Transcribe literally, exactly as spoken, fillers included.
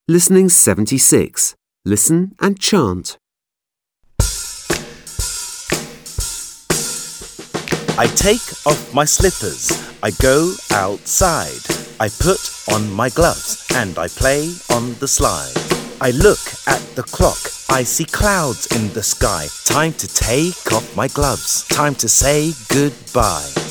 Listening seventy-six. Listen and chant. I take off my slippers, I go outside. I put on my gloves and I play on the slide. I look at the clock, I see clouds in the sky. Time to take off my gloves, time to say goodbye.